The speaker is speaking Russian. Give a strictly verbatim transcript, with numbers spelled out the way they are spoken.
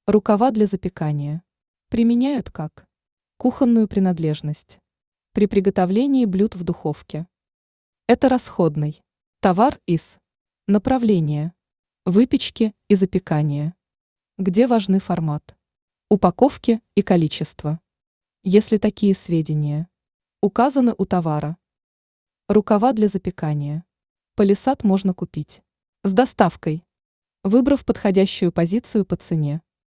Рукава для запекания. Применяют как кухонную принадлежность при приготовлении блюд в духовке. Это расходный товар из направления выпечки и запекания, где важны формат упаковки и количество. Если такие сведения указаны у товара. Рукава для запекания. Палисад можно купить с доставкой, выбрав подходящую позицию по цене.